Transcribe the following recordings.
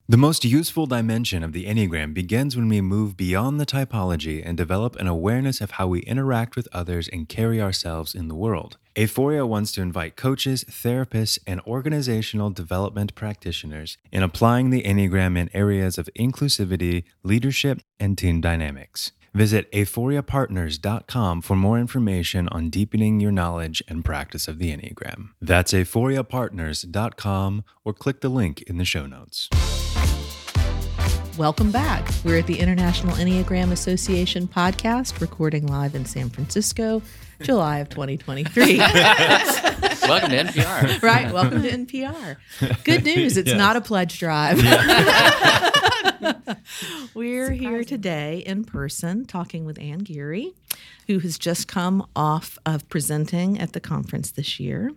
The most useful dimension of the Enneagram begins when we move beyond the typology and develop an awareness of how we interact with others and carry ourselves in the world. Aphoria wants to invite coaches, therapists, and organizational development practitioners in applying the Enneagram in areas of inclusivity, leadership, and team dynamics. Visit aphoriapartners.com for more information on deepening your knowledge and practice of the Enneagram. That's aphoriapartners.com or click the link in the show notes. Welcome back. We're at the International Enneagram Association podcast, recording live in San Francisco, July of 2023. Welcome to NPR. Right, welcome to NPR. Good news, it's not a pledge drive. We're here today in person talking with Ann Geary, who has just come off of presenting at the conference this year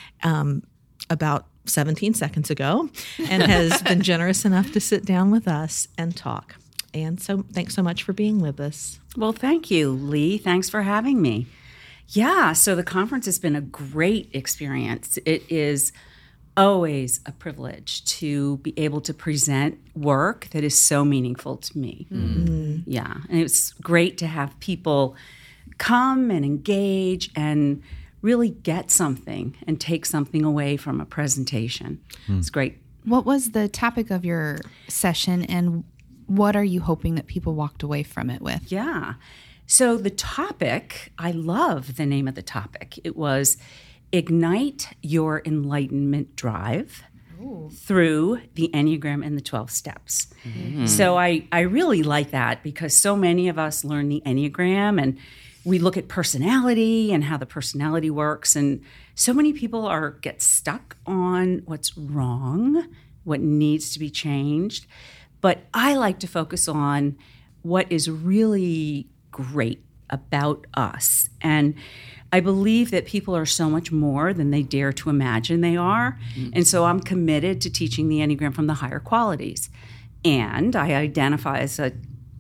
about 17 seconds ago, and has been generous enough to sit down with us and talk. And so thanks so much for being with us. Well, thank you, Lee. Thanks for having me. Yeah, so the conference has been a great experience. It is always a privilege to be able to present work that is so meaningful to me. Mm-hmm. Yeah, and it's great to have people come and engage and really get something and take something away from a presentation. It's great. What was the topic of your session, and what are you hoping that people walked away from it with? Yeah. So the topic, I love the name of the topic. It was Ignite Your Enlightenment Drive through the Enneagram and the 12 Steps. Mm-hmm. So I really like that because so many of us learn the Enneagram and we look at personality and how the personality works, and so many people get stuck on what's wrong, what needs to be changed. But I like to focus on what is really great about us. And I believe that people are so much more than they dare to imagine they are. Mm-hmm. And so I'm committed to teaching the Enneagram from the higher qualities. And I identify as a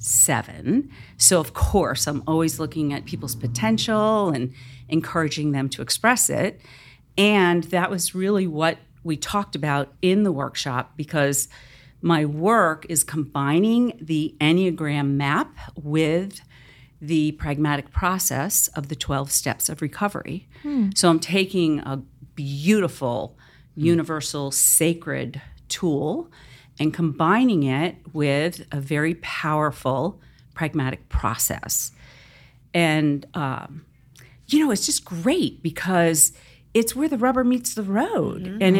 7. So, of course, I'm always looking at people's potential and encouraging them to express it. And that was really what we talked about in the workshop, because my work is combining the Enneagram map with the pragmatic process of the 12 steps of recovery. So I'm taking a beautiful, universal, sacred tool and combining it with a very powerful pragmatic process. And, it's just great because it's where the rubber meets the road. Mm-hmm. And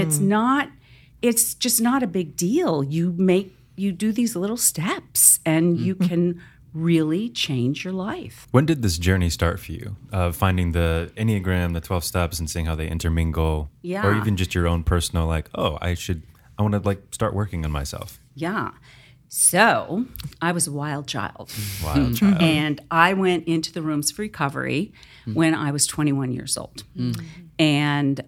it's just not a big deal. You do these little steps and you can really change your life. When did this journey start for you? Finding the Enneagram, the 12 steps, and seeing how they intermingle? Yeah. Or even just your own personal, I want to start working on myself. Yeah. So I was a wild child. And I went into the rooms of recovery when I was 21 years old. Mm. And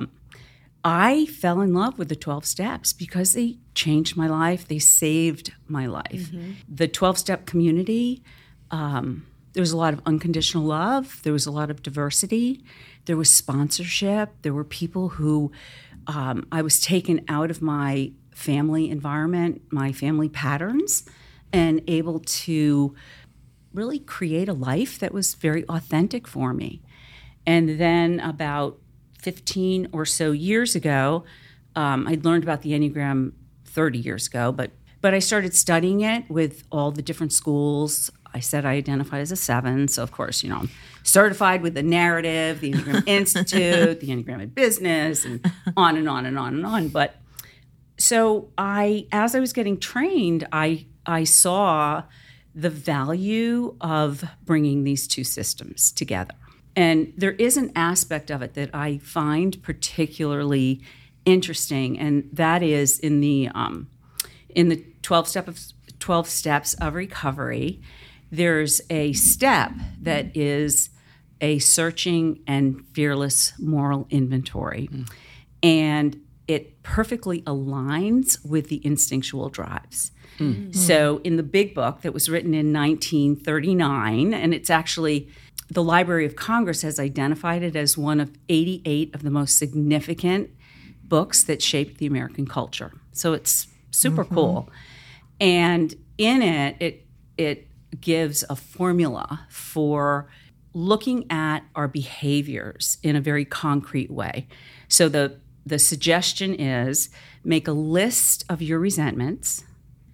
I fell in love with the 12 steps because they changed my life. They saved my life. Mm-hmm. The 12-step community, there was a lot of unconditional love. There was a lot of diversity. There was sponsorship. There were people who I was taken out of my family environment, my family patterns, and able to really create a life that was very authentic for me. And then about 15 or so years ago, I'd learned about the Enneagram 30 years ago, but I started studying it with all the different schools. I said I identify as a 7, so of course, I'm certified with the narrative, the Enneagram Institute, the Enneagram in Business, and on and on and on and on. But so as I was getting trained, I saw the value of bringing these two systems together. And there is an aspect of it that I find particularly interesting, and that is in the 12 steps of recovery. There's a step that is a searching and fearless moral inventory, and it perfectly aligns with the instinctual drives. Mm-hmm. So in the big book that was written in 1939, and it's actually the Library of Congress has identified it as one of 88 of the most significant books that shaped the American culture. So it's super cool. And in it gives a formula for looking at our behaviors in a very concrete way. So the suggestion is make a list of your resentments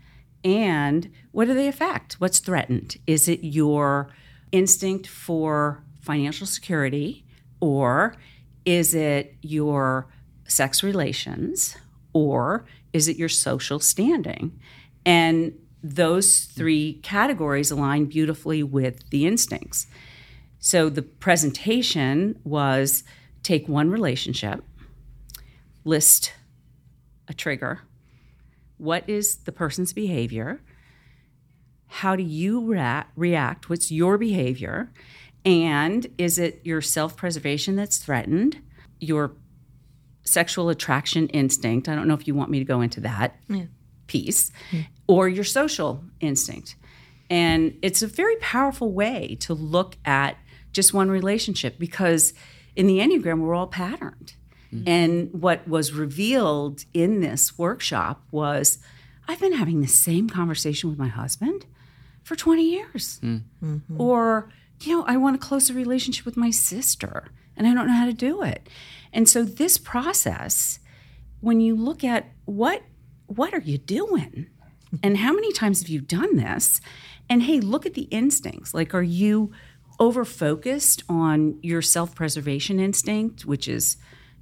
and what do they affect? What's threatened? Is it your instinct for financial security, or is it your sex relations, or is it your social standing? And those three categories align beautifully with the instincts. So the presentation was take one relationship, list a trigger. What is the person's behavior? How do you react? What's your behavior? And is it your self-preservation that's threatened? Your sexual attraction instinct? I don't know if you want me to go into that piece. Or your social instinct. And it's a very powerful way to look at just one relationship, because in the Enneagram, we're all patterned. And what was revealed in this workshop was I've been having the same conversation with my husband for 20 years. Or, I want a closer relationship with my sister, and I don't know how to do it. And so this process, when you look at what are you doing? And how many times have you done this? And hey, look at the instincts. Like, are you over-focused on your self-preservation instinct, which is,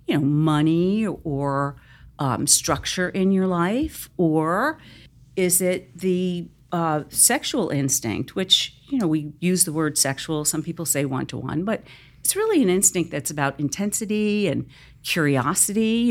money or structure in your life? Or is it the sexual instinct, which, we use the word sexual. Some people say one-to-one, but it's really an instinct that's about intensity and curiosity.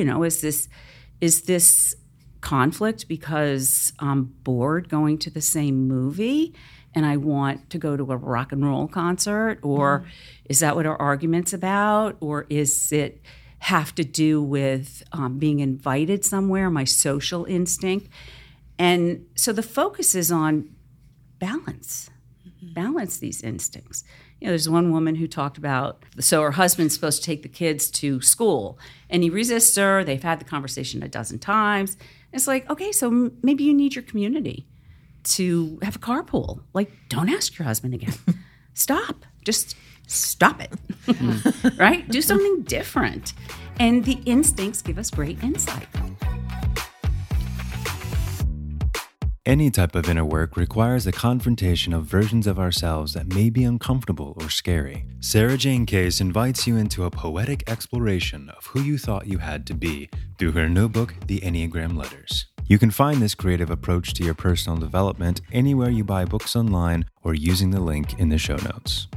Is this conflict because I'm bored going to the same movie and I want to go to a rock and roll concert? Or is that what our argument's about? Or is it have to do with being invited somewhere, my social instinct? And so the focus is on balance these instincts. There's one woman who talked about, so her husband's supposed to take the kids to school, and he resists her. They've had the conversation a dozen times. It's like, okay, so maybe you need your community to have a carpool. Like, don't ask your husband again. Stop. Just stop it. Right? Do something different. And the instincts give us great insight. Any type of inner work requires the confrontation of versions of ourselves that may be uncomfortable or scary. Sarah Jane Case invites you into a poetic exploration of who you thought you had to be through her new book, The Enneagram Letters. You can find this creative approach to your personal development anywhere you buy books online or using the link in the show notes.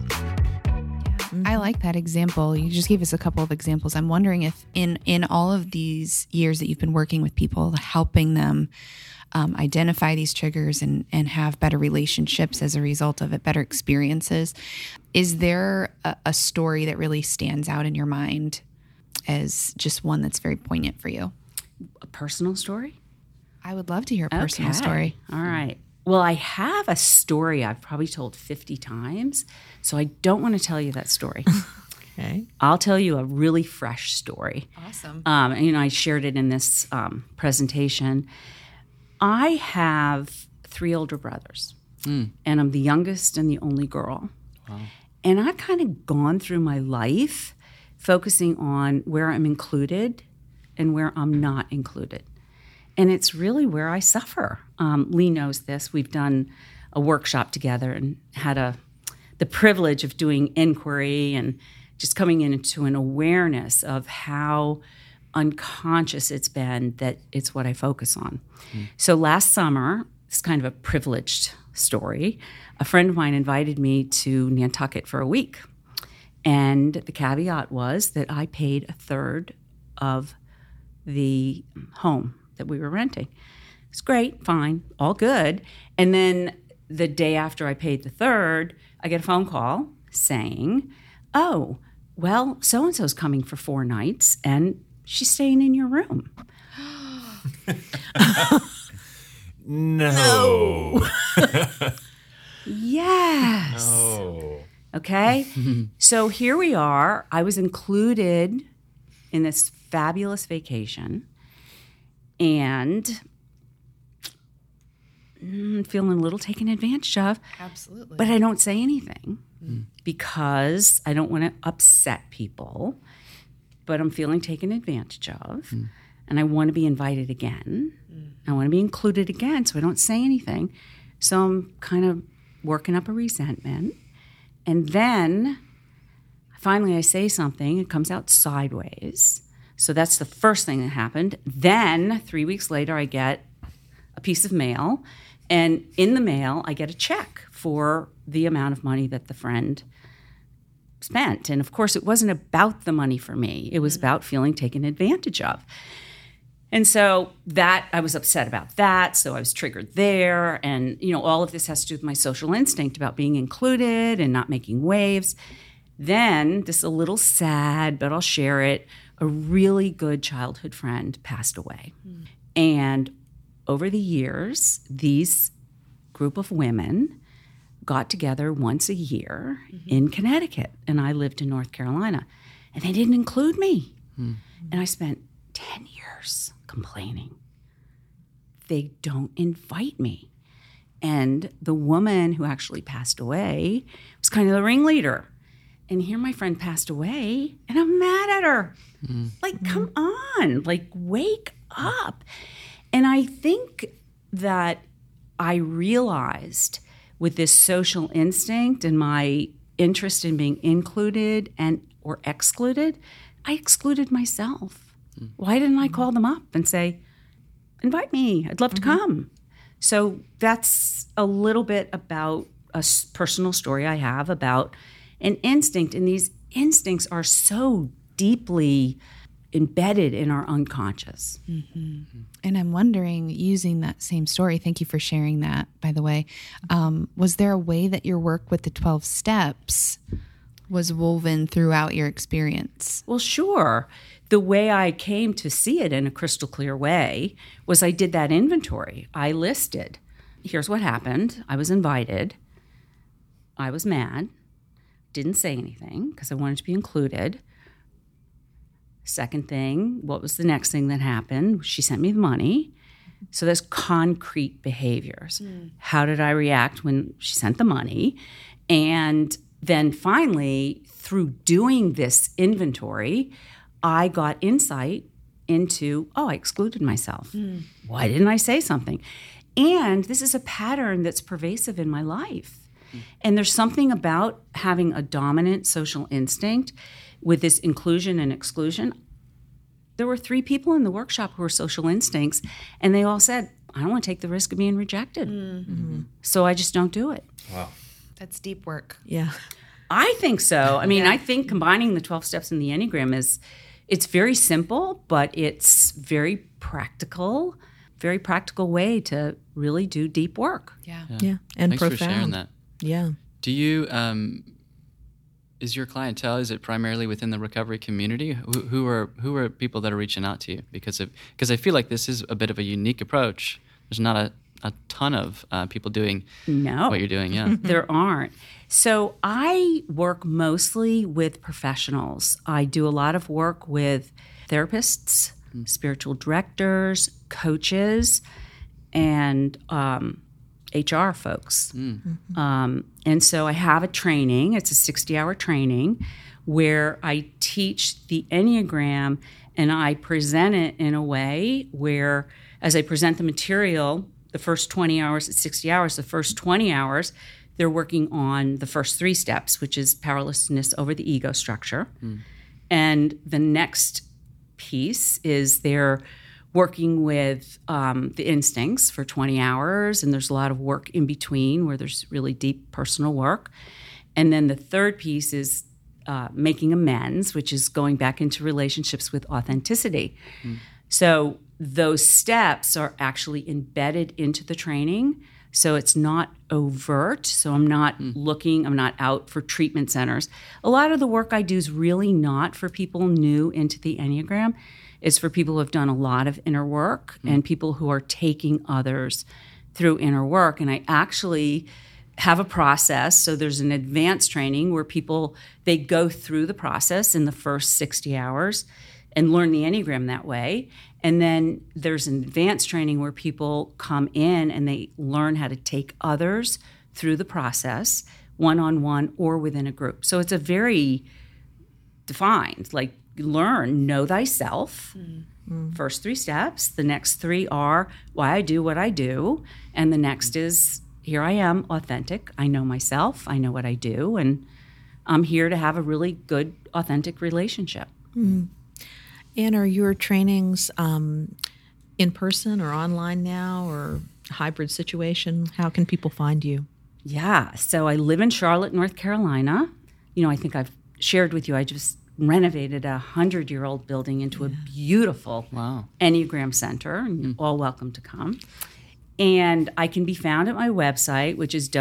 I like that example. You just gave us a couple of examples. I'm wondering if in all of these years that you've been working with people, helping them identify these triggers and have better relationships as a result of it, better experiences, is there a story that really stands out in your mind as just one that's very poignant for you? A personal story? I would love to hear a personal story. All right. Well, I have a story I've probably told 50 times, so I don't want to tell you that story. Okay. I'll tell you a really fresh story. Awesome. And I shared it in this presentation. I have 3 older brothers, and I'm the youngest and the only girl. Wow. And I've kind of gone through my life focusing on where I'm included and where I'm not included. And it's really where I suffer. Lee knows this. We've done a workshop together and had the privilege of doing inquiry and just coming into an awareness of how unconscious it's been that it's what I focus on. So last summer, it's kind of a privileged story. A friend of mine invited me to Nantucket for a week. And the caveat was that I paid a third of the home that we were renting. It's great, fine, all good. And then the day after I paid the third, I get a phone call saying, oh, well, so-and-so's coming for 4 nights and she's staying in your room. No. Yes. No. Okay. So here we are. I was included in this fabulous vacation. And feeling a little taken advantage of. Absolutely. But I don't say anything because I don't want to upset people. But I'm feeling taken advantage of. And I want to be invited again. I want to be included again, so I don't say anything. So I'm kind of working up a resentment. And then finally I say something. It comes out sideways. So that's the first thing that happened. Then 3 weeks later, I get a piece of mail. And in the mail, I get a check for the amount of money that the friend spent. And of course, it wasn't about the money for me. It was about feeling taken advantage of. And so that, I was upset about that. So I was triggered there. And, all of this has to do with my social instinct about being included and not making waves. Then, this is a little sad, but I'll share it. A really good childhood friend passed away. And over the years, these group of women got together once a year in Connecticut. And I lived in North Carolina. And they didn't include me. And I spent 10 years complaining. They don't invite me. And the woman who actually passed away was kind of the ringleader. And here my friend passed away, and I'm mad at her. Like, come on, like, wake up. And I think that I realized with this social instinct and my interest in being included and or excluded, I excluded myself. Why didn't I call them up and say, invite me, I'd love to come? So that's a little bit about a personal story I have about an instinct. And these instincts are so deeply embedded in our unconscious. And I'm wondering, using that same story, thank you for sharing that, by the way, was there a way that your work with the 12 steps was woven throughout your experience? Well, sure. The way I came to see it in a crystal clear way was I did that inventory. I listed, here's what happened. I was invited. I was mad. Didn't say anything because I wanted to be included. Second thing, what was the next thing that happened? She sent me the money. So there's concrete behaviors. How did I react when she sent the money? And then finally, through doing this inventory, I got insight into, I excluded myself. Why didn't I say something? And this is a pattern that's pervasive in my life. And there's something about having a dominant social instinct with this inclusion and exclusion. There were 3 people in the workshop who were social instincts, and they all said, I don't want to take the risk of being rejected. So I just don't do it. Wow. That's deep work. Yeah. I think so. I mean, I think combining the 12 steps in the Enneagram it's very simple, but it's very practical way to really do deep work. Yeah. And Thanks profound. for sharing that. Yeah. Do you, is your clientele, is it primarily within the recovery community? Who are people that are reaching out to you? Because I feel like this is a bit of a unique approach. There's not a ton of people doing what you're doing. Yeah. There aren't. So I work mostly with professionals. I do a lot of work with therapists, spiritual directors, coaches, and HR folks. And so I have a training. It's a 60-hour training where I teach the Enneagram, and I present it in a way where, as I present the material, the first 20 hours, it's 60 hours, the first 20 hours, they're working on the first 3 steps, which is powerlessness over the ego structure. And the next piece is they're working with the instincts for 20 hours, and there's a lot of work in between where there's really deep personal work. And then the third piece is making amends, which is going back into relationships with authenticity. So those steps are actually embedded into the training. So it's not overt. So I'm not I'm not out for treatment centers. A lot of the work I do is really not for people new into the Enneagram. It's for people who have done a lot of inner work and people who are taking others through inner work. And I actually have a process. So there's an advanced training where they go through the process in the first 60 hours. and learn the Enneagram that way. And then there's an advanced training where people come in and they learn how to take others through the process, one-on-one or within a group. So it's a very defined, like learn, know thyself, first 3 steps. The next 3 are why I do what I do. And the next is, here I am, authentic. I know myself, I know what I do, and I'm here to have a really good, authentic relationship. And are your trainings in person or online now, or hybrid situation? How can people find you? Yeah, so I live in Charlotte, North Carolina. You know, I think I've shared with you, I just renovated a 100-year-old building into a beautiful Enneagram Center, and you're all welcome to come. And I can be found at my website, which is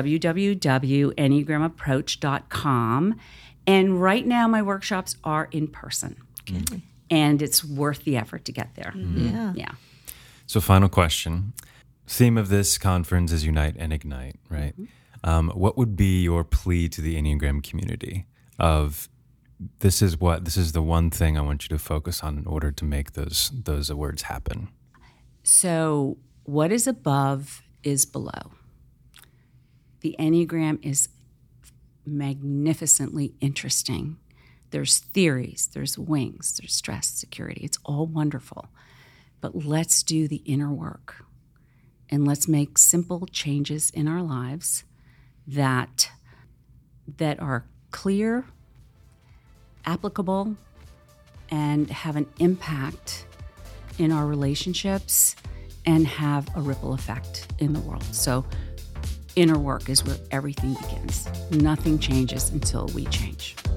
www.enneagramapproach.com. And right now, my workshops are in person. Okay. And it's worth the effort to get there. Yeah. So final question. Theme of this conference is Unite and Ignite, right? What would be your plea to the Enneagram community of this is the one thing I want you to focus on in order to make those words happen? So what is above is below. The Enneagram is magnificently interesting. There's theories, there's wings, there's stress, security. It's all wonderful. But let's do the inner work. And let's make simple changes in our lives that are clear, applicable, and have an impact in our relationships and have a ripple effect in the world. So inner work is where everything begins. Nothing changes until we change.